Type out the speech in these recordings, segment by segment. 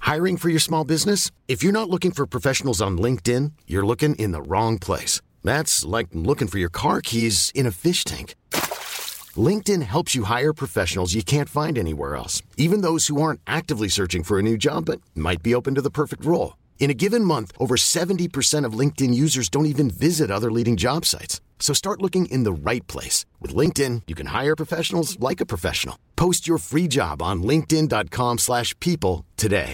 Hiring for your small business? If you're not looking for professionals on LinkedIn, you're looking in the wrong place. That's like looking for your car keys in a fish tank. LinkedIn helps you hire professionals you can't find anywhere else, even those who aren't actively searching for a new job but might be open to the perfect role. In a given month, over 70% of LinkedIn users don't even visit other leading job sites. So start looking in the right place. With LinkedIn, you can hire professionals like a professional. Post your free job on linkedin.com/people today.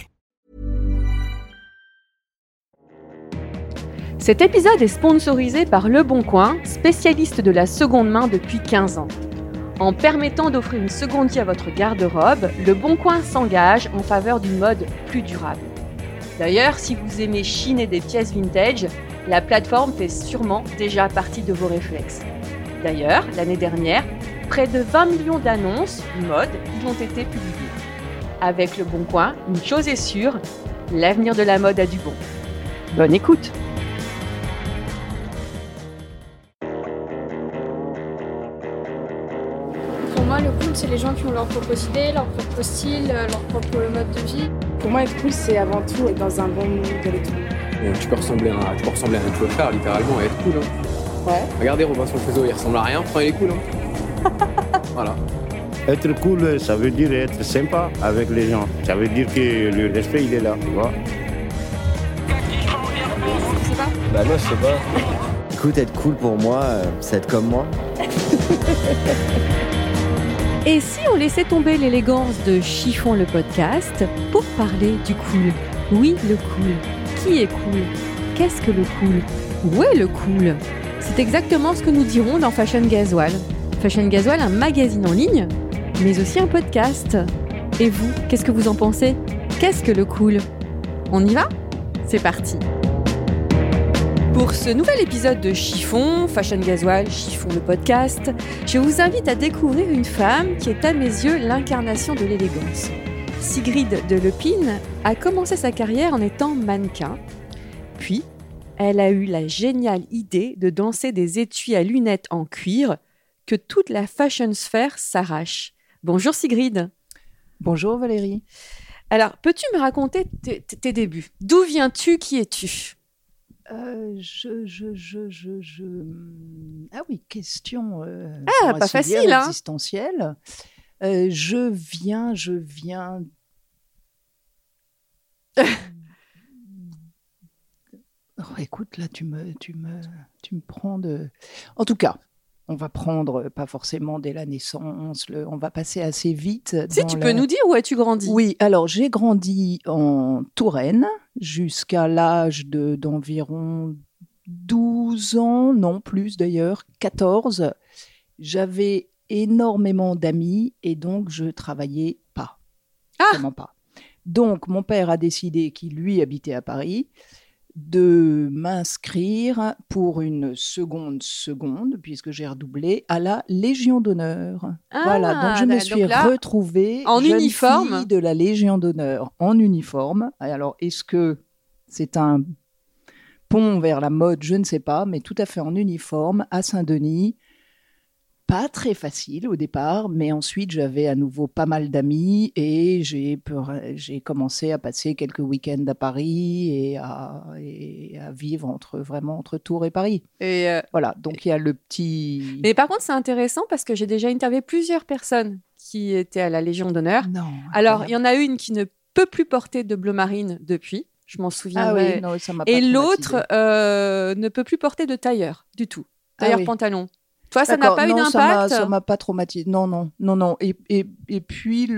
Cet épisode est sponsorisé par Le Bon Coin, spécialiste de la seconde main depuis 15 ans. En permettant d'offrir une seconde vie à votre garde-robe, Le Bon Coin s'engage en faveur d'une mode plus durable. D'ailleurs, si vous aimez chiner des pièces vintage, la plateforme fait sûrement déjà partie de vos réflexes. D'ailleurs, l'année dernière, près de 20 millions d'annonces mode y ont été publiées. Avec Le Bon Coin, une chose est sûre, l'avenir de la mode a du bon. Bonne écoute! Pour moi, le cool, c'est les gens qui ont leur propre idée, leur propre style, leur propre mode de vie. Pour moi, être cool, c'est avant tout être dans un bon mood avec tout. Tu peux ressembler à un influenceur, littéralement, et être cool. Hein. Ouais. Regardez Robinson Crusoe, il ressemble à rien, pourtant il est cool. Hein. Voilà. Être cool, ça veut dire être sympa avec les gens. Ça veut dire que le respect, il est là, tu vois. Je sais pas. Bah moi, je sais pas. Écoute, être cool pour moi, c'est être comme moi. Et si on laissait tomber l'élégance de Chiffon le podcast pour parler du cool? Oui, le cool. Qui est cool? Qu'est-ce que le cool? Où est le cool? C'est exactement ce que nous dirons dans Fashion Gasoil. Fashion Gasoil, un magazine en ligne, mais aussi un podcast. Et vous, qu'est-ce que vous en pensez? Qu'est-ce que le cool? On y va? C'est parti! Pour ce nouvel épisode de Chiffon, Fashion Gasoil, Chiffon le podcast, je vous invite à découvrir une femme qui est à mes yeux l'incarnation de l'élégance. Sigrid de Lepine a commencé sa carrière en étant mannequin, puis elle a eu la géniale idée de danser des étuis à lunettes en cuir que toute la fashion sphère s'arrache. Bonjour Sigrid. Bonjour Valérie. Alors, peux-tu me raconter tes débuts? D'où viens-tu? Qui es-tu? Ah oui, question pas facile, hein. Existentielle. Je viens... Oh, écoute, là, tu me prends de... En tout cas, on va prendre pas forcément dès la naissance, on va passer assez vite. Si, tu peux nous dire où as-tu grandi? Oui, alors j'ai grandi en Touraine jusqu'à l'âge d'environ 12 ans, non plus d'ailleurs, 14. J'avais énormément d'amis et donc je travaillais pas. Vraiment pas. Donc mon père a décidé qu'il lui habitait à Paris de m'inscrire pour une seconde, puisque j'ai redoublé, à la Légion d'honneur. Voilà, donc je me suis retrouvée en jeune uniforme fille de la Légion d'honneur, en uniforme. Alors, est-ce que c'est un pont vers la mode? Je ne sais pas, mais tout à fait en uniforme, à Saint-Denis. Pas très facile au départ, mais ensuite j'avais à nouveau pas mal d'amis et j'ai commencé à passer quelques week-ends à Paris et à vivre entre Tours et Paris. Et voilà, donc il y a le petit... Mais par contre, c'est intéressant parce que j'ai déjà interviewé plusieurs personnes qui étaient à la Légion d'honneur. Non. Alors, il y en a une qui ne peut plus porter de bleu marine depuis, je m'en souviendrai. Ah oui, non, ça m'a pas et traumatisée. l'autre ne peut plus porter de tailleur du tout, tailleur pantalon. Toi, ça n'a pas eu d'impact? Ça m'a pas traumatisé. Non. Et puis,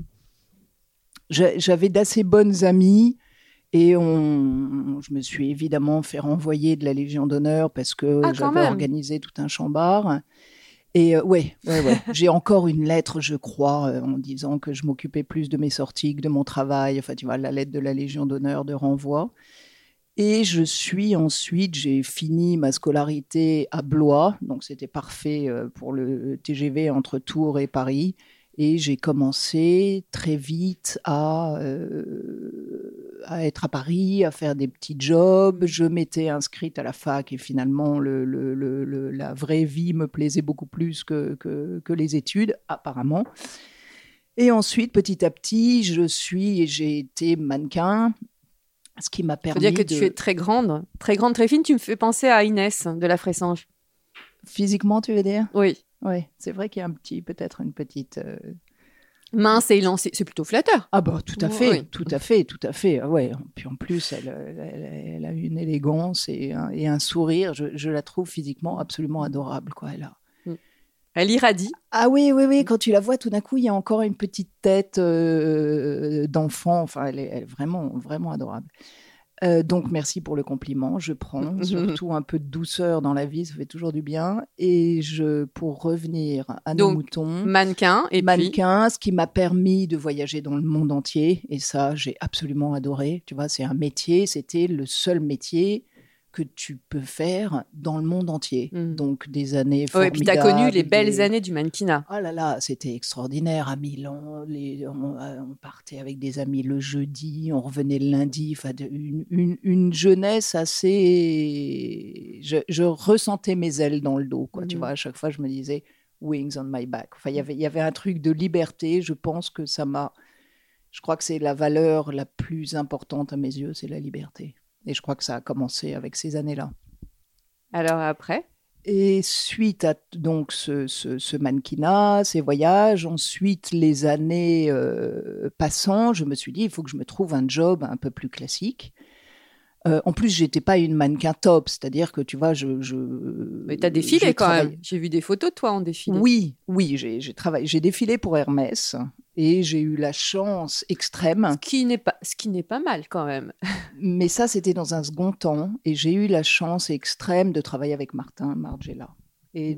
j'avais d'assez bonnes amies et je me suis évidemment fait renvoyer de la Légion d'honneur parce que j'avais organisé tout un chambard. Et ouais. J'ai encore une lettre, je crois, en disant que je m'occupais plus de mes sorties que de mon travail. Enfin, tu vois, la lettre de la Légion d'honneur de renvoi. Et j'ai fini ma scolarité à Blois, donc c'était parfait pour le TGV entre Tours et Paris. Et j'ai commencé très vite à être à Paris, à faire des petits jobs. Je m'étais inscrite à la fac et finalement, la vraie vie me plaisait beaucoup plus que les études, apparemment. Et ensuite, petit à petit, j'ai été mannequin, ce qui m'a permis dire que tu es très grande, très fine. Tu me fais penser à Inès de la Fressange. Physiquement, tu veux dire ? Oui. Oui, c'est vrai qu'il y a peut-être une petite... mince et élancée, c'est plutôt flatteur. Ah bah tout à fait, oui. tout à fait. Ouais. Puis en plus, elle a une élégance et un sourire. Je la trouve physiquement absolument adorable, quoi. Elle irradie. Ah oui. Quand tu la vois, tout d'un coup, il y a encore une petite tête d'enfant. Enfin, elle est vraiment, vraiment adorable. Donc, merci pour le compliment. Je prends surtout un peu de douceur dans la vie, ça fait toujours du bien. Et pour revenir à nos moutons, mannequin, ce qui m'a permis de voyager dans le monde entier. Et ça, j'ai absolument adoré. Tu vois, c'est un métier. C'était le seul métier que tu peux faire dans le monde entier. Donc, des années formidables. Et puis, tu as connu les belles années du mannequinat. Oh là là, c'était extraordinaire. À Milan, on partait avec des amis le jeudi, on revenait le lundi. Enfin, une jeunesse assez... Je ressentais mes ailes dans le dos, quoi. Tu vois, à chaque fois, je me disais « wings on my back ». Enfin, il y avait un truc de liberté. Je pense que je crois que c'est la valeur la plus importante à mes yeux, c'est la liberté. Et je crois que ça a commencé avec ces années-là. Alors après ? Et suite à donc ce mannequinat, ces voyages, ensuite les années passant, je me suis dit, il faut que je me trouve un job un peu plus classique. En plus, j'étais pas une mannequin top, c'est-à-dire que tu vois, Mais t'as défilé quand même. J'ai vu des photos de toi en défilé. Oui, j'ai défilé pour Hermès et j'ai eu la chance extrême. Ce qui n'est pas mal quand même. Mais ça, c'était dans un second temps et j'ai eu la chance extrême de travailler avec Martin Margiela et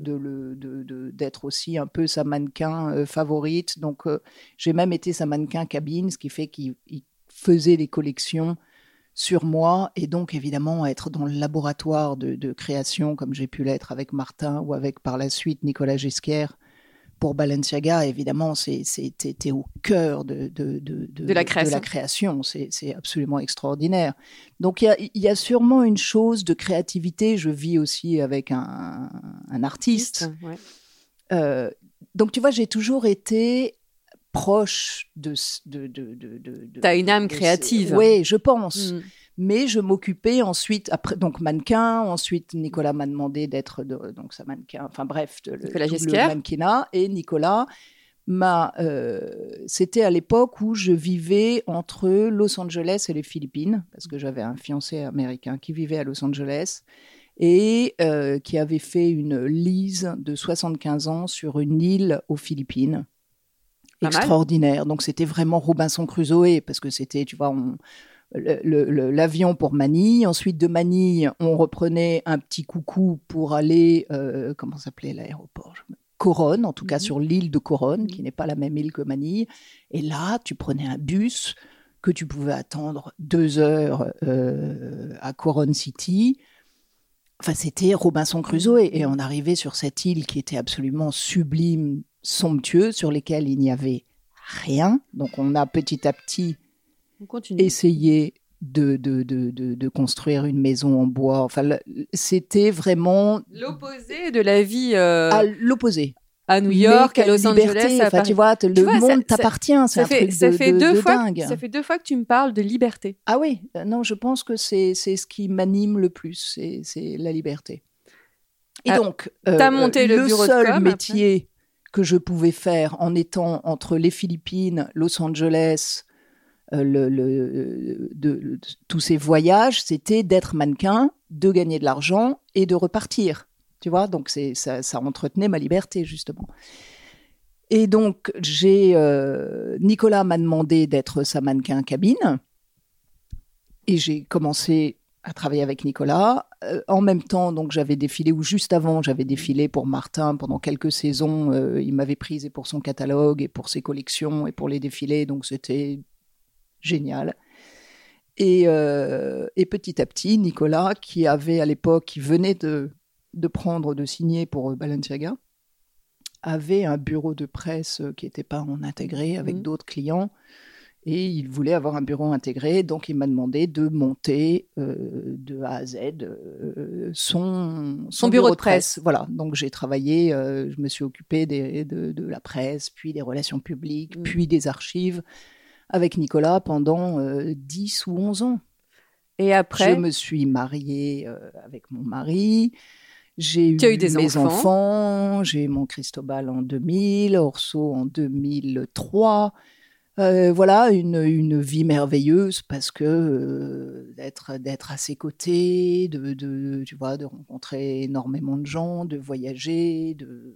d'être aussi un peu sa mannequin favorite. Donc, j'ai même été sa mannequin cabine, ce qui fait qu'il faisait les collections sur moi et donc évidemment être dans le laboratoire de création comme j'ai pu l'être avec Martin ou avec par la suite Nicolas Ghesquière pour Balenciaga. Évidemment, t'es au cœur de la création. C'est absolument extraordinaire. Donc il y a sûrement une chose de créativité. Je vis aussi avec un artiste. Ouais. Donc tu vois, j'ai toujours été proche de t'as une âme créative. Oui, je pense. Mais je m'occupais ensuite, après, donc mannequin, ensuite Nicolas m'a demandé d'être donc sa mannequin, enfin bref, le mannequinat. Et Nicolas c'était à l'époque où je vivais entre Los Angeles et les Philippines, parce que j'avais un fiancé américain qui vivait à Los Angeles et qui avait fait une lease de 75 ans sur une île aux Philippines. Extraordinaire. Donc, c'était vraiment Robinson Crusoe parce que c'était, tu vois, l'avion pour Manille. Ensuite, de Manille, on reprenait un petit coucou pour aller, comment s'appelait l'aéroport ? Coronne, en tout cas sur l'île de Coronne, qui n'est pas la même île que Manille. Et là, tu prenais un bus que tu pouvais attendre 2 heures à Coronne City. Enfin, c'était Robinson Crusoe. Et on arrivait sur cette île qui était absolument sublime, somptueux, sur lesquels il n'y avait rien. Donc, on a petit à petit essayé de construire une maison en bois. Enfin, c'était vraiment... l'opposé de la vie... À l'opposé. À New York, à Los Angeles, à Paris. Tu vois, le monde t'appartient. C'est un truc de dingue. Ça fait 2 fois que tu me parles de liberté. Ah oui, non, je pense que c'est ce qui m'anime le plus, c'est la liberté. Et donc, t'as monté le bureau de com, seul métier que je pouvais faire en étant entre les Philippines, Los Angeles, tous ces voyages, c'était d'être mannequin, de gagner de l'argent et de repartir. Tu vois, donc ça entretenait ma liberté, justement. Et donc, Nicolas m'a demandé d'être sa mannequin cabine. Et j'ai commencé à travailler avec Nicolas. En même temps, donc, j'avais défilé, ou juste avant, j'avais défilé pour Martin pendant quelques saisons. Il m'avait prise et pour son catalogue, et pour ses collections, et pour les défilés. Donc, c'était génial. Et petit à petit, Nicolas, qui venait de signer pour Balenciaga, avait un bureau de presse qui n'était pas en intégré avec d'autres clients. Et il voulait avoir un bureau intégré, donc il m'a demandé de monter de A à Z son bureau de presse. Voilà, donc j'ai travaillé, je me suis occupée de la presse, puis des relations publiques, puis des archives avec Nicolas pendant 10 ou 11 ans. Et après, je me suis mariée avec mon mari. J'ai eu mes enfants. J'ai eu mon Cristobal en 2000, Orso en 2003. Voilà, une vie merveilleuse parce que d'être à ses côtés, tu vois, de rencontrer énormément de gens, de voyager,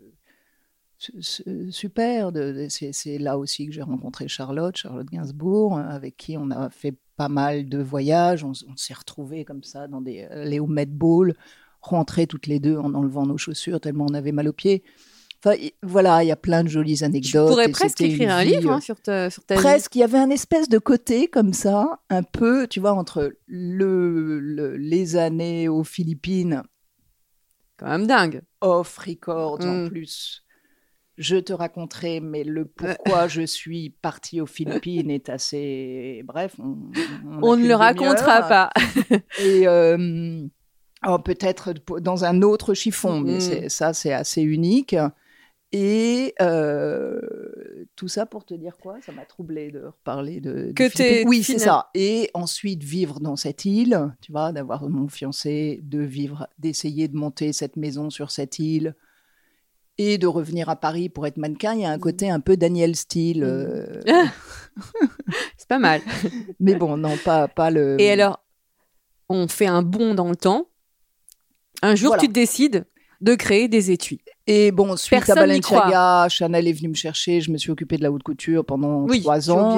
super. C'est là aussi que j'ai rencontré Charlotte Gainsbourg, avec qui on a fait pas mal de voyages. On s'est retrouvés comme ça dans les Met Ball, rentrés toutes les deux en enlevant nos chaussures tellement on avait mal aux pieds. Enfin, voilà, il y a plein de jolies anecdotes. Tu pourrais presque écrire un livre sur ta vie. Presque, il y avait un espèce de côté comme ça, un peu, tu vois, entre les années aux Philippines. Quand même dingue. Off records en plus. Je te raconterai, mais le pourquoi je suis partie aux Philippines est assez... Bref, on ne le racontera pas. Et... peut-être dans un autre chiffon, mais c'est assez unique. Et tout ça pour te dire quoi ? Ça m'a troublée de reparler de Philippines. Oui, c'est ça. Et ensuite, vivre dans cette île, tu vois, d'avoir mon fiancé, d'essayer de monter cette maison sur cette île et de revenir à Paris pour être mannequin. Il y a un côté un peu Daniel Steele. C'est pas mal. Mais bon, non, pas le... Et alors, on fait un bond dans le temps. Un jour, tu décides de créer des étuis. Et bon, suite à Balenciaga, Chanel est venu me chercher. Je me suis occupée de la haute couture pendant 3 ans.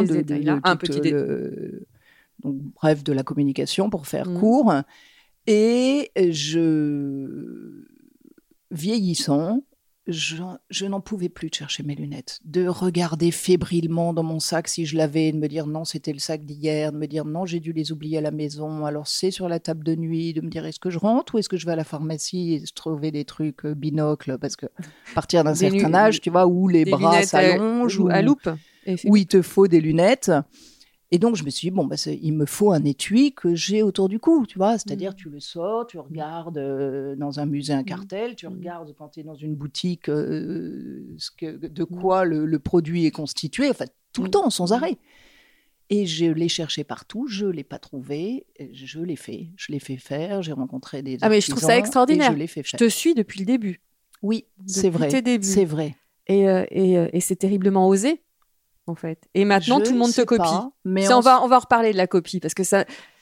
Donc, bref, de la communication pour faire court. Et vieillissant, je n'en pouvais plus de chercher mes lunettes, de regarder fébrilement dans mon sac si je l'avais, de me dire non, c'était le sac d'hier, de me dire non, j'ai dû les oublier à la maison, alors c'est sur la table de nuit, de me dire est-ce que je rentre ou est-ce que je vais à la pharmacie et trouver des trucs binocles, parce que à partir d'un certain âge, tu vois, où les bras s'allongent, ou à loupe, où il te faut des lunettes. Et donc, je me suis dit, il me faut un étui que j'ai autour du cou, tu vois. C'est-à-dire, tu le sors, tu regardes dans un musée un cartel, tu regardes quand tu es dans une boutique de quoi le produit est constitué, enfin, tout le temps, sans arrêt. Et je l'ai cherché partout, je ne l'ai pas trouvé, je l'ai fait. Je l'ai fait faire, j'ai rencontré des artisans. Mais je trouve ça extraordinaire. Je l'ai fait faire. Je te suis depuis le début. Oui, c'est vrai. Tes débuts. C'est vrai. Et c'est terriblement osé. En fait. Et maintenant, tout le monde te copie. Mais on va reparler de la copie, parce que ça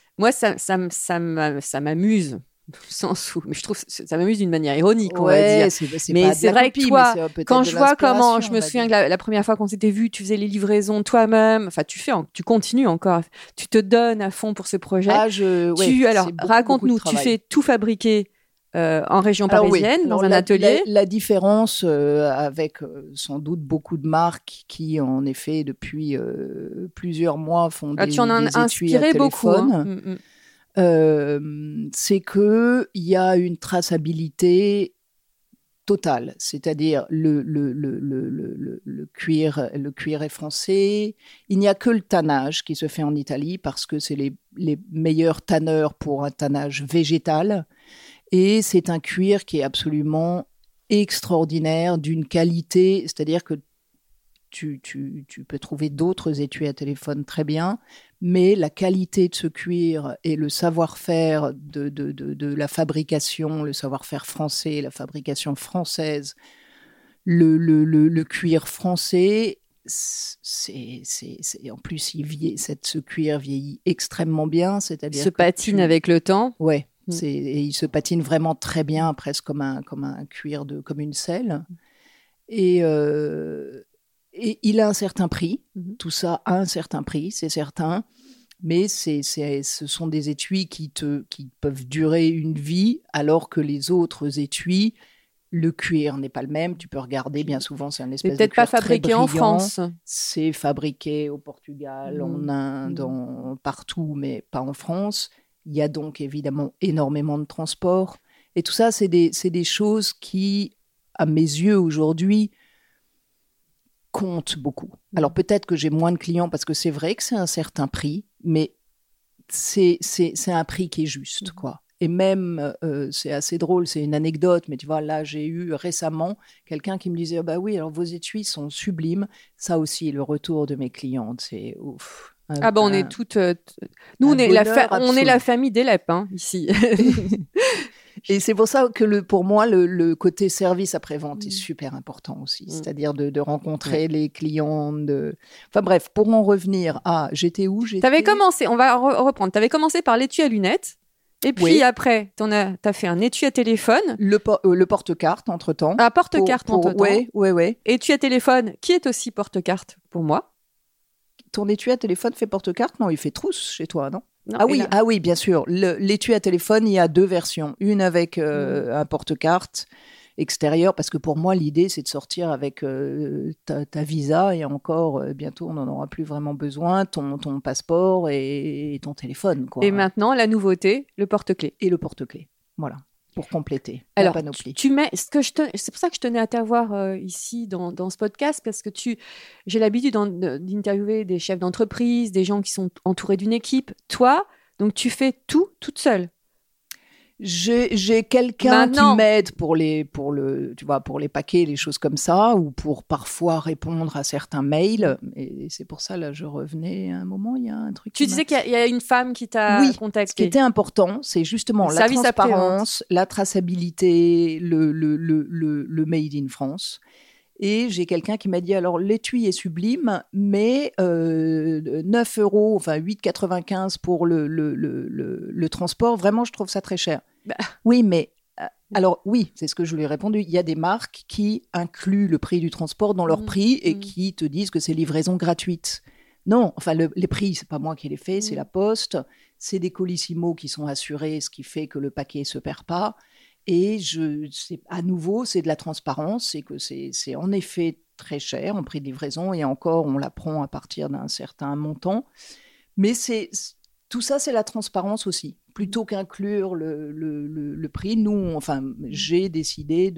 m'amuse, mais je trouve ça m'amuse d'une manière ironique, on va dire. Mais c'est vrai que toi, quand je vois comment, je me souviens que la première fois qu'on s'était vu, tu faisais les livraisons toi-même, enfin tu continues encore, tu te donnes à fond pour ce projet. Alors raconte-nous, tu fais tout fabriquer en région parisienne, dans un atelier. La différence avec sans doute beaucoup de marques qui, en effet, depuis plusieurs mois font des étuis à téléphone, c'est qu'il y a une traçabilité totale. C'est-à-dire le cuir est français. Il n'y a que le tannage qui se fait en Italie parce que c'est les meilleurs tanneurs pour un tannage végétal. Et c'est un cuir qui est absolument extraordinaire, d'une qualité, c'est-à-dire que tu peux trouver d'autres étuis à téléphone très bien, mais la qualité de ce cuir et le savoir-faire de la fabrication, le savoir-faire français, la fabrication française, le cuir français, en plus, ce cuir vieillit extrêmement bien. C'est-à-dire se patine avec le temps. Ouais. Et il se patine vraiment très bien, presque comme un cuir comme une selle. Et il a un certain prix. Tout ça a un certain prix, c'est certain. Mais ce sont des étuis qui peuvent durer une vie, alors que les autres étuis, le cuir n'est pas le même. Tu peux regarder, bien souvent, c'est un espèce de cuir peut-être pas fabriqué en France. C'est fabriqué au Portugal, en Inde, partout, mais pas en France. Il y a donc évidemment énormément de transport. Et tout ça, c'est des choses qui, à mes yeux aujourd'hui, compte beaucoup. Alors peut-être que j'ai moins de clients parce que c'est vrai que c'est un certain prix, mais c'est un prix qui est juste, quoi. Et même, c'est assez drôle, c'est une anecdote, mais tu vois, là, j'ai eu récemment quelqu'un qui me disait, bah oui, alors vos étuis sont sublimes. Ça aussi, le retour de mes clientes, c'est ouf. On est toutes... nous, on est la famille d'Elep, hein, ici. Et c'est pour ça que pour moi, le côté service après-vente est super important aussi. C'est-à-dire de rencontrer les clients. Enfin bref, pour en revenir à... J'étais où? T'avais commencé, on va reprendre. T'avais commencé par l'étui à lunettes. Et puis après, t'as fait un étui à téléphone. Le porte-carte, entre-temps. Ah, porte-carte, entre-temps. Oui. Étui à téléphone, qui est aussi porte-carte pour moi. Ton étui à téléphone fait porte-carte? Non, il fait trousse chez toi, non? Non, ah oui, bien sûr. L'étui à téléphone, il y a 2 versions. Une avec un porte-carte extérieur, parce que pour moi, l'idée, c'est de sortir avec ta visa, et encore, bientôt, on n'en aura plus vraiment besoin, ton passeport et ton téléphone, quoi. Et maintenant, la nouveauté, le porte-clés. Et le porte-clés, voilà, pour compléter la panoplie. C'est pour ça que je tenais à t'avoir ici dans ce podcast, parce que j'ai l'habitude d'interviewer des chefs d'entreprise, des gens qui sont entourés d'une équipe. Toi, donc tu fais tout toute seule. J'ai quelqu'un qui m'aide pour les paquets, les choses comme ça, ou pour parfois répondre à certains mails. Et c'est pour ça, là, je revenais à un moment, il y a un truc. Tu disais qu'il y a une femme qui t'a contacté. Ce qui était important, c'est justement la transparence, la traçabilité, le made in France. Et j'ai quelqu'un qui m'a dit, alors l'étui est sublime, mais 9 €, enfin 8,95 pour le transport, vraiment, je trouve ça très cher. Oui, mais alors oui, c'est ce que je lui ai répondu. Il y a des marques qui incluent le prix du transport dans leur prix et qui te disent que c'est livraison gratuite. Non, enfin les prix, c'est pas moi qui les fais, c'est la Poste. C'est des Colissimo qui sont assurés, ce qui fait que le paquet se perd pas. Et à nouveau, c'est de la transparence, c'est que c'est en effet très cher en prix de livraison, et encore, on la prend à partir d'un certain montant. Mais tout ça, c'est la transparence aussi. Plutôt qu'inclure le prix, j'ai décidé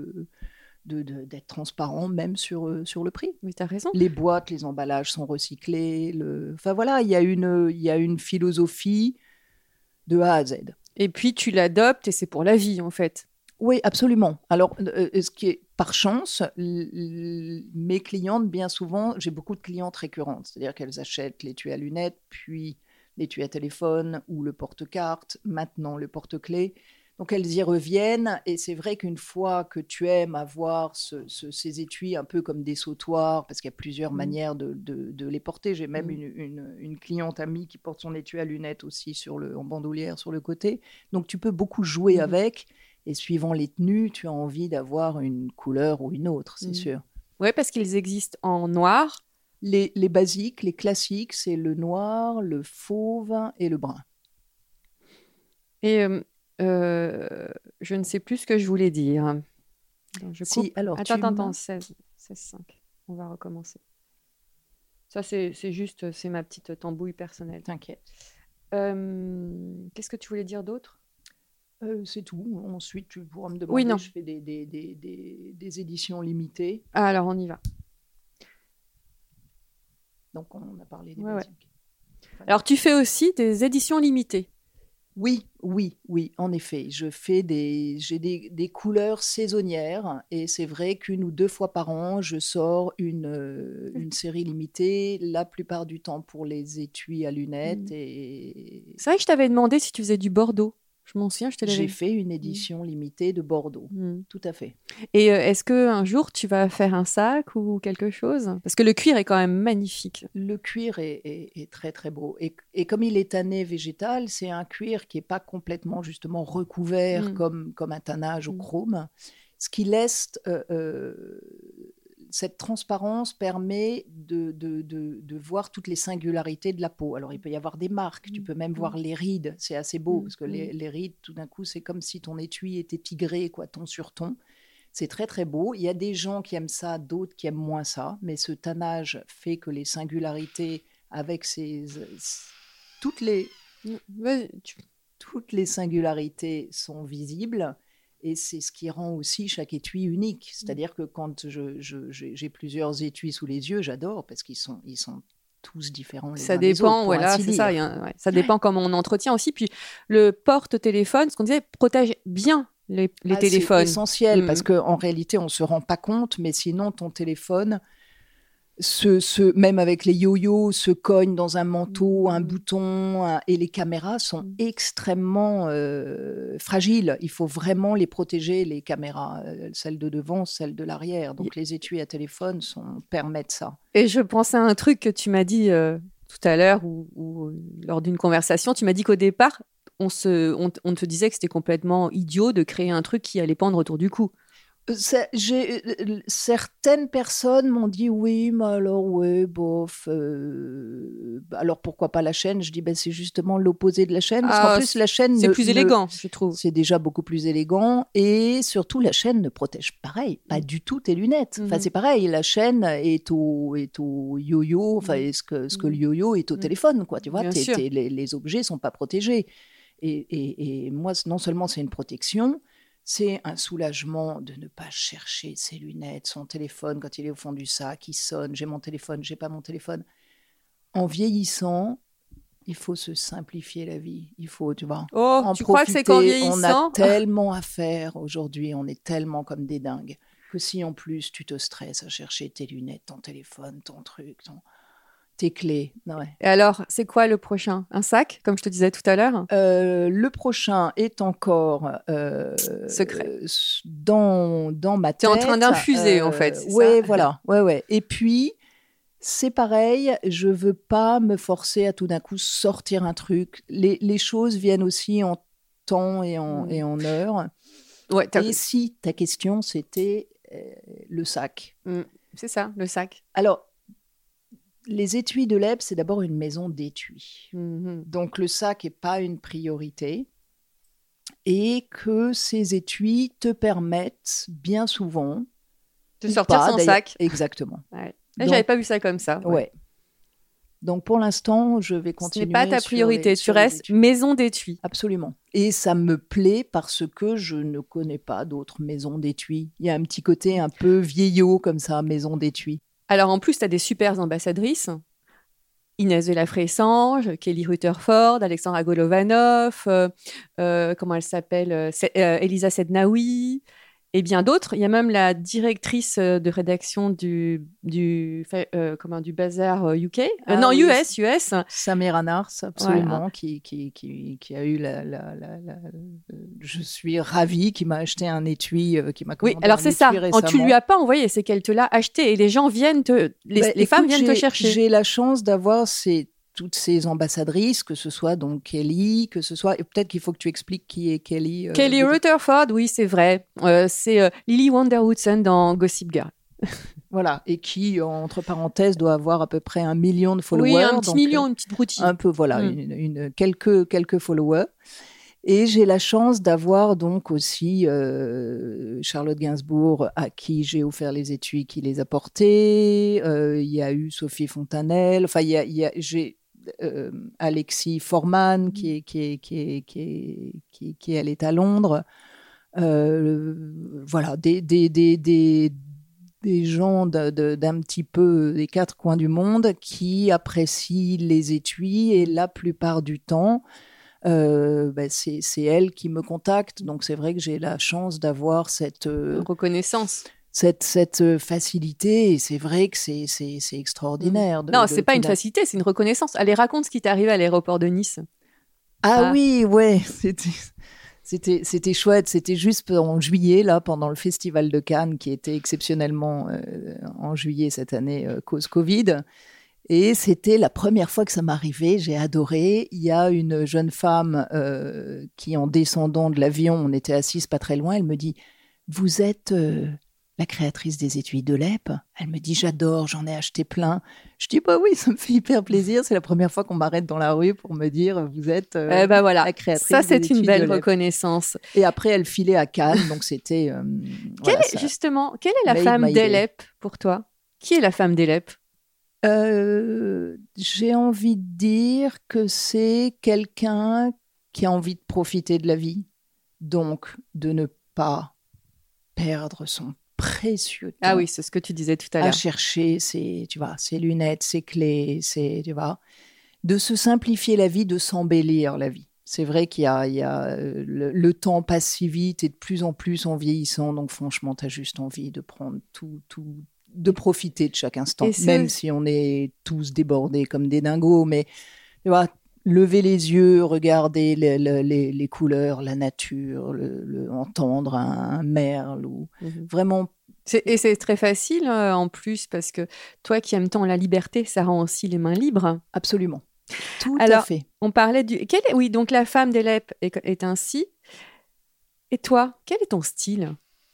d'être transparent même sur le prix. Oui, tu as raison. Les boîtes, les emballages sont recyclés. Enfin voilà, il y a une philosophie de A à Z. Et puis, tu l'adoptes et c'est pour la vie, en fait. Oui, absolument. Alors, ce qui est par chance, mes clientes, bien souvent, j'ai beaucoup de clientes récurrentes. C'est-à-dire qu'elles achètent l'étui à lunettes, puis l'étui à téléphone ou le porte-carte, maintenant le porte-clés. Donc, elles y reviennent. Et c'est vrai qu'une fois que tu aimes avoir ces étuis un peu comme des sautoirs, parce qu'il y a plusieurs manières de les porter. J'ai même une cliente amie qui porte son étui à lunettes aussi en bandoulière sur le côté. Donc, tu peux beaucoup jouer avec. Et suivant les tenues, tu as envie d'avoir une couleur ou une autre, c'est sûr. Oui, parce qu'ils existent en noir. Les basiques, les classiques, c'est le noir, le fauve et le brun. Et... je ne sais plus ce que je voulais dire. Donc, attends, 16,5. On va recommencer. Ça, c'est ma petite tambouille personnelle. T'inquiète. Qu'est-ce que tu voulais dire d'autre? C'est tout. Ensuite, tu pourras me demander. Oui, non. Je fais des éditions limitées. Ah, alors, on y va. Donc, on a parlé des basiques. Enfin, alors, tu fais aussi des éditions limitées. Oui, en effet. J'ai des couleurs saisonnières, et c'est vrai qu'1 ou 2 fois par an, je sors une série limitée, la plupart du temps pour les étuis à lunettes. Et... C'est vrai que je t'avais demandé si tu faisais du Bordeaux. Je m'en souviens, je te l'avais dit. J'ai fait une édition limitée de Bordeaux, tout à fait. Et est-ce qu'un jour, tu vas faire un sac ou quelque chose? Parce que le cuir est quand même magnifique. Le cuir est très, très beau. Et comme il est tanné végétal, c'est un cuir qui n'est pas complètement, justement, recouvert comme un tannage au chrome. Ce qui laisse... cette transparence permet de voir toutes les singularités de la peau. Alors, il peut y avoir des marques, tu peux même voir les rides, c'est assez beau, parce que les rides, tout d'un coup, c'est comme si ton étui était tigré, quoi, ton sur ton. C'est très, très beau. Il y a des gens qui aiment ça, d'autres qui aiment moins ça, mais ce tannage fait que les singularités, avec toutes les singularités sont visibles. Et c'est ce qui rend aussi chaque étui unique. C'est-à-dire que quand j'ai plusieurs étuis sous les yeux, j'adore parce qu'ils sont tous différents les uns des autres. Voilà, c'est ça. Ça dépend comment on entretient aussi. Puis le porte-téléphone, ce qu'on disait, protège bien les téléphones. C'est essentiel parce qu'en réalité, on ne se rend pas compte, mais sinon, ton téléphone, même avec les yo-yo, se cogne dans un manteau, un bouton, et les caméras sont extrêmement fragiles. Il faut vraiment les protéger, les caméras, celles de devant, celles de l'arrière. Donc les étuis à téléphone permettent ça. Et je pensais à un truc que tu m'as dit tout à l'heure ou lors d'une conversation. Tu m'as dit qu'au départ, on te disait que c'était complètement idiot de créer un truc qui allait pendre autour du cou. Certaines personnes m'ont dit oui, mais alors ouais, bof. Alors pourquoi pas la chaîne? Je dis c'est justement l'opposé de la chaîne. Parce qu'en plus la chaîne, c'est plus élégant, je trouve. C'est déjà beaucoup plus élégant et surtout la chaîne ne protège pas du tout tes lunettes. Enfin c'est pareil, la chaîne est au yo-yo. Enfin ce que le yo-yo est au téléphone, quoi. Tu vois, les objets sont pas protégés. Et moi, non seulement c'est une protection. C'est un soulagement de ne pas chercher ses lunettes, son téléphone quand il est au fond du sac, il sonne, j'ai mon téléphone, j'ai pas mon téléphone. En vieillissant, il faut se simplifier la vie. Il faut, tu vois, en profiter. Crois que c'est qu'en vieillissant, on a tellement à faire aujourd'hui, on est tellement comme des dingues, que si en plus tu te stresses à chercher tes lunettes, ton téléphone, ton truc, tes clés. Ouais. Et alors, c'est quoi le prochain? Un sac, comme je te disais tout à l'heure? Le prochain est encore secret dans ma tête. Tu es en train d'infuser, en fait. Oui, voilà. Ouais. Et puis, c'est pareil, je veux pas me forcer à tout d'un coup sortir un truc. Les choses viennent aussi en temps et en heure. Ouais, et si ta question, c'était le sac. C'est ça, le sac. Alors, les étuis de Leb, c'est d'abord une maison d'étuis. Donc, le sac n'est pas une priorité. Et que ces étuis te permettent bien souvent de sortir son sac. Exactement. Ouais. Je n'avais pas vu ça comme ça. Ouais. Donc, pour l'instant, je vais continuer. Ce n'est pas ta priorité. Tu restes maison d'étuis. Absolument. Et ça me plaît parce que je ne connais pas d'autres maisons d'étuis. Il y a un petit côté un peu vieillot comme ça, maison d'étuis. Alors, en plus, tu as des super ambassadrices. Inès de la Fressange, Kelly Rutherford, Alexandra Golovanov, comment elle s'appelle, Elisa Sednaoui, et bien d'autres. Il y a même la directrice de rédaction du Bazar UK. US. Samira Nars, absolument, voilà. qui a eu je suis ravie, qui m'a acheté un étui, qui m'a commandé. Oui, alors c'est ça. Récemment. Tu lui as pas envoyé, c'est qu'elle te l'a acheté et les gens viennent les femmes viennent te chercher. J'ai la chance d'avoir toutes ces ambassadrices, que ce soit donc Kelly, que ce soit... Et peut-être qu'il faut que tu expliques qui est Kelly. Kelly Rutherford, oui, c'est vrai. C'est Lily Wonder-Woodson dans Gossip Girl. Voilà, et qui, entre parenthèses, doit avoir à peu près 1 million de followers. Oui, un petit million, une petite broutille. Un peu, voilà, quelques followers. Et j'ai la chance d'avoir donc aussi Charlotte Gainsbourg, à qui j'ai offert les étuis, qui les a portés. Il y a eu Sophie Fontanelle. Enfin, j'ai Alexis Forman qui est à Londres. Voilà, des gens d'un petit peu des 4 coins du monde qui apprécient les étuis et la plupart du temps, c'est elle qui me contacte. Donc c'est vrai que j'ai la chance d'avoir cette reconnaissance. Cette facilité, et c'est vrai que c'est extraordinaire. Non, c'est pas une facilité, c'est une reconnaissance. Allez, raconte ce qui t'est arrivé à l'aéroport de Nice. Oui, ouais, c'était chouette. C'était juste en juillet, là, pendant le festival de Cannes, qui était exceptionnellement en juillet cette année, cause Covid. Et c'était la première fois que ça m'arrivait, j'ai adoré. Il y a une jeune femme qui, en descendant de l'avion, on était assises pas très loin, elle me dit « Vous êtes la créatrice des étuis de Lep ?» Elle me dit « J'adore, j'en ai acheté plein. » Je dis « Bah oui, ça me fait hyper plaisir. C'est la première fois qu'on m'arrête dans la rue pour me dire « Vous êtes voilà. la créatrice ça, des étuis de Lep. » Ça, c'est une belle reconnaissance. Et après, elle filait à Cannes, donc c'était... quelle est la femme d'Elep pour toi? Qui est la femme d'Elep? J'ai envie de dire que c'est quelqu'un qui a envie de profiter de la vie, donc de ne pas perdre son précieux temps. Ah oui, c'est ce que tu disais tout à l'heure. À chercher ses lunettes, ses clés, de se simplifier la vie, de s'embellir la vie. C'est vrai qu'il y a le temps passe si vite et de plus en plus en vieillissant. Donc franchement, tu as juste envie de prendre tout, de profiter de chaque instant, même si on est tous débordés comme des dingos. Mais tu vois, lever les yeux, regarder les couleurs, la nature, entendre un merle ou vraiment. Et c'est très facile en plus parce que toi qui aimes tant la liberté, ça rend aussi les mains libres. Absolument. Tout à fait. On parlait oui, donc la femme d'Élep est ainsi. Et toi, quel est ton style ?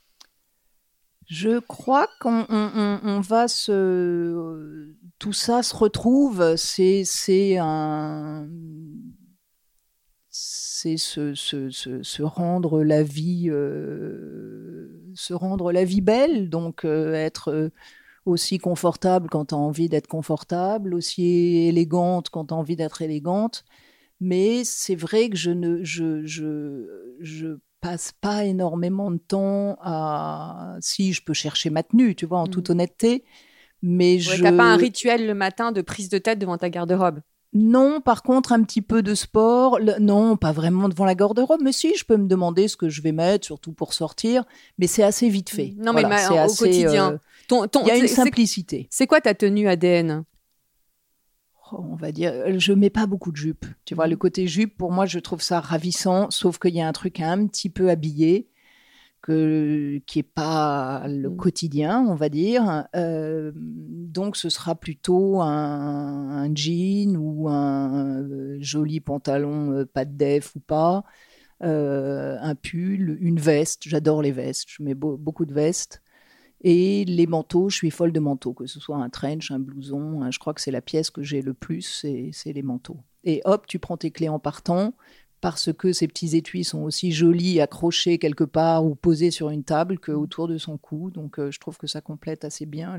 Je crois qu'on va tout ça se retrouve. C'est se rendre la vie belle, donc être aussi confortable quand tu as envie d'être confortable, aussi élégante quand tu as envie d'être élégante. Mais c'est vrai que je passe pas énormément de temps si je peux chercher ma tenue, tu vois, en toute honnêteté. Mais t'as pas un rituel le matin de prise de tête devant ta garde-robe? Non, par contre, un petit peu de sport. Non, pas vraiment devant la garde-robe. Mais si, je peux me demander ce que je vais mettre, surtout pour sortir. Mais c'est assez vite fait. Non, voilà, mais au quotidien. Il y a une simplicité. C'est quoi ta tenue ADN ? On va dire, je mets pas beaucoup de jupe. Tu vois, le côté jupe, pour moi, je trouve ça ravissant. Sauf qu'il y a un truc un petit peu habillé. Qui n'est pas le quotidien, on va dire. Donc, ce sera plutôt un jean ou un joli pantalon, pas de def ou pas, un pull, une veste. J'adore les vestes, je mets beaucoup de vestes. Et les manteaux, je suis folle de manteaux, que ce soit un trench, un blouson. Je crois que c'est la pièce que j'ai le plus, c'est les manteaux. Et hop, tu prends tes clés en partant. Parce que ces petits étuis sont aussi jolis, accrochés quelque part ou posés sur une table qu'autour de son cou. Donc, je trouve que ça complète assez bien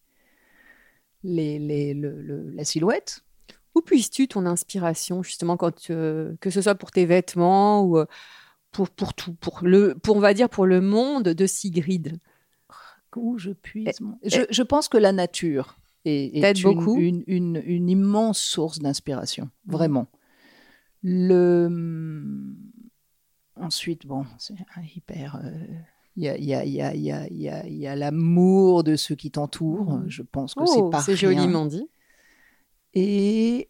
la silhouette. Où puisses-tu ton inspiration, justement, que ce soit pour tes vêtements ou pour tout, on va dire pour le monde de Sigrid? Où je puise je pense que la nature est une immense source d'inspiration, vraiment. Ensuite, bon, c'est hyper. Il y a l'amour de ceux qui t'entourent. Je pense que c'est pas c'est rien. joliment dit. Et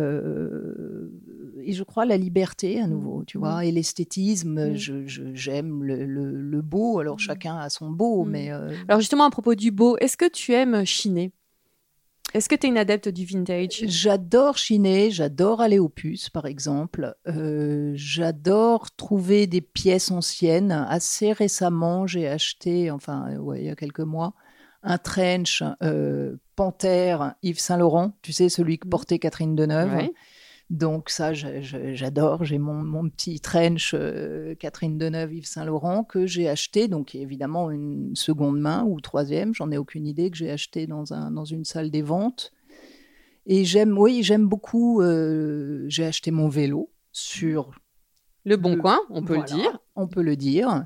je crois la liberté à nouveau, tu vois, et l'esthétisme. J'aime le beau. Alors chacun a son beau, mais. Alors justement à propos du beau, est-ce que tu aimes chiner ? Est-ce que tu es une adepte du vintage ? J'adore chiner, j'adore aller aux puces, par exemple. J'adore trouver des pièces anciennes. Assez récemment, j'ai acheté, il y a quelques mois, un trench Panthère Yves Saint-Laurent, tu sais, celui que portait Catherine Deneuve. Ouais. Donc ça, j'adore. J'ai mon petit trench Catherine Deneuve, Yves Saint-Laurent, que j'ai acheté, donc évidemment une seconde main ou troisième, j'en ai aucune idée, que j'ai acheté dans une salle des ventes. Et j'aime beaucoup, j'ai acheté mon vélo sur... Le Bon Coin, on peut le dire. On peut le dire.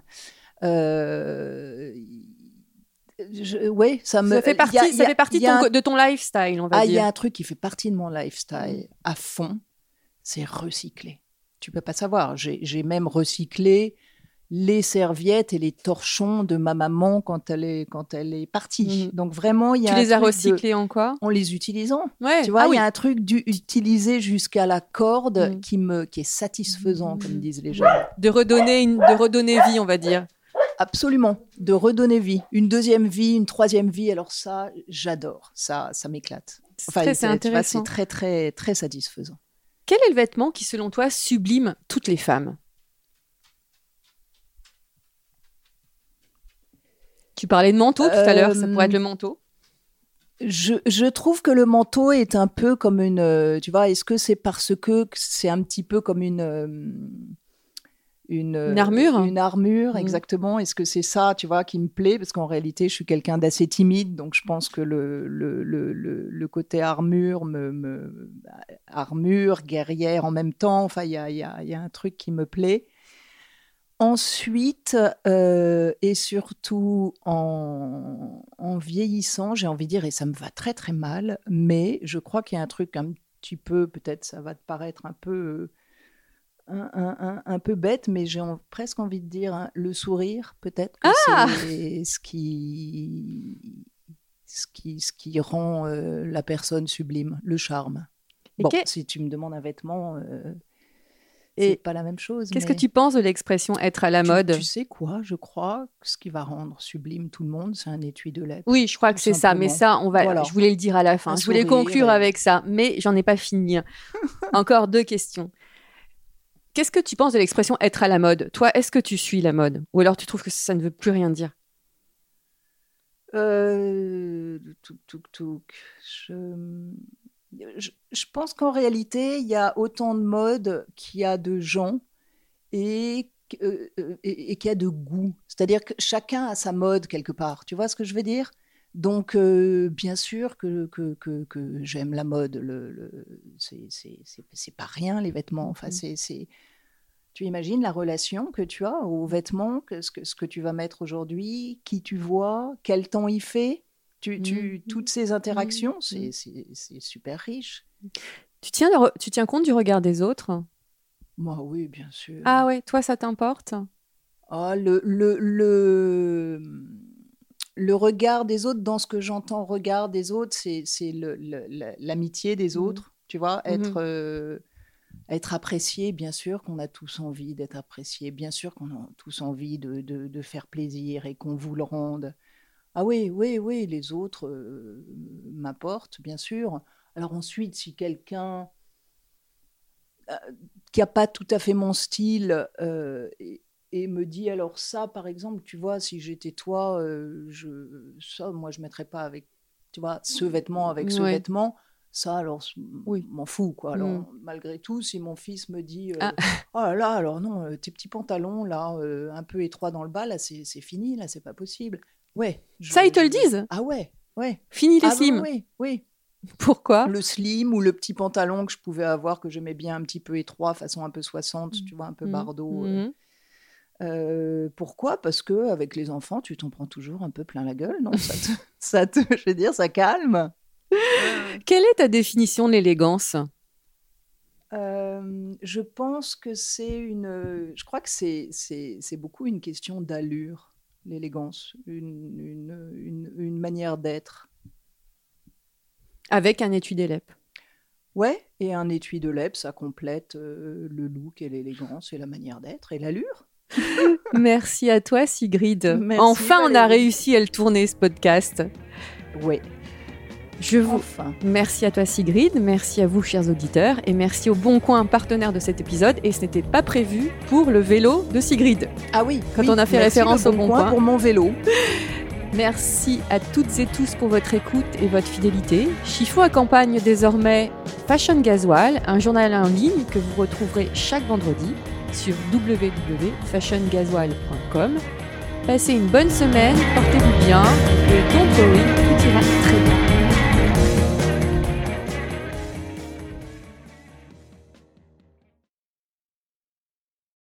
Ça fait partie de ton lifestyle, on va dire. Il y a un truc qui fait partie de mon lifestyle à fond, c'est recycler. Tu peux pas savoir. J'ai même recyclé les serviettes et les torchons de ma maman quand elle est partie. Donc vraiment, il y a. Tu les as recyclés en quoi ? En les utilisant. Ouais. Tu vois, il y a un truc d'utiliser jusqu'à la corde qui est satisfaisant, comme disent les gens. De redonner vie, on va dire. Absolument, de redonner vie, une deuxième vie, une troisième vie. Alors ça, j'adore, ça m'éclate. C'est intéressant. C'est très très très satisfaisant. Quel est le vêtement qui, selon toi, sublime toutes les femmes ? Tu parlais de manteau tout à l'heure, ça pourrait être le manteau. Je trouve que le manteau est un peu comme une... tu vois, est-ce que c'est parce que c'est un petit peu comme une armure. Une armure, exactement. Est-ce que c'est ça, tu vois, qui me plaît ? Parce qu'en réalité, je suis quelqu'un d'assez timide, donc je pense que le côté armure, armure, guerrière en même temps, il y a un truc qui me plaît. Ensuite, et surtout en vieillissant, j'ai envie de dire, et ça me va très très mal, mais je crois qu'il y a un truc un petit peu, peut-être ça va te paraître un peu bête, mais j'ai presque envie de dire hein, le sourire, peut-être que c'est ce qui rend la personne sublime, le charme. Bon, si tu me demandes un vêtement, c'est pas la même chose. Qu'est-ce que tu penses de l'expression être à la mode ? Tu sais quoi ? Je crois que ce qui va rendre sublime tout le monde, c'est un étui de lèvres. Oui, je crois que c'est ça, mais ça, voilà. Je voulais le dire à la fin. Je voulais conclure avec ça, mais j'en ai pas fini. Encore 2 questions. Qu'est-ce que tu penses de l'expression être à la mode ? Toi, est-ce que tu suis la mode ? Ou alors tu trouves que ça ne veut plus rien dire ? Je pense qu'en réalité, il y a autant de modes qu'il y a de gens et qu'il y a de goût. C'est-à-dire que chacun a sa mode quelque part. Tu vois ce que je veux dire ? Donc, bien sûr que j'aime la mode. C'est pas rien, les vêtements. Enfin, tu imagines la relation que tu as aux vêtements, ce que tu vas mettre aujourd'hui, qui tu vois, quel temps il fait. Toutes ces interactions, c'est super riche. Tu tiens compte du regard des autres ? Moi, oui, bien sûr. Ah ouais, toi, ça t'importe ? Ah, le regard des autres, dans ce que j'entends regard des autres, c'est l'amitié des autres, tu vois, être apprécié, bien sûr qu'on a tous envie d'être apprécié, bien sûr qu'on a tous envie de faire plaisir et qu'on vous le rende. Ah oui, les autres m'apportent, bien sûr. Alors ensuite, si quelqu'un qui n'a pas tout à fait mon style et me dit, alors ça, par exemple, tu vois, si j'étais toi, moi, je ne mettrais pas avec, tu vois, ce vêtement avec ce vêtement. Ça, alors, m'en fous, quoi. Alors, malgré tout, si mon fils me dit, oh là là, alors non, tes petits pantalons, là, un peu étroits dans le bas, là, c'est fini, là, c'est pas possible. Ouais. Ça, ils te le disent ? Ah ouais. Fini les slims. Oui. Pourquoi ? Le slim ou le petit pantalon que je pouvais avoir, que j'aimais bien un petit peu étroit, façon un peu 60, tu vois, un peu bardeau. Pourquoi ? Parce que avec les enfants, tu t'en prends toujours un peu plein la gueule, non ? Je veux dire, ça calme. Quelle est ta définition de l'élégance ? Je pense que je crois que c'est beaucoup une question d'allure. L'élégance, une manière d'être. Avec un étui des lèvres. Ouais, et un étui de lèvres, ça complète le look et l'élégance et la manière d'être et l'allure. Merci à toi, Sigrid. Merci, enfin, Valérie. On a réussi à le tourner, ce podcast. Ouais. Merci à toi, Sigrid. Merci à vous, chers auditeurs. Et merci au Bon Coin, partenaire de cet épisode. Et ce n'était pas prévu pour le vélo de Sigrid. Ah oui. Quand on a fait référence au Bon Coin. Pour mon vélo. Merci à toutes et tous pour votre écoute et votre fidélité. Chiffon accompagne désormais Fashion Gasoil, un journal en ligne que vous retrouverez chaque vendredi sur www.fashiongasoil.com. Passez une bonne semaine, portez-vous bien et don't worry,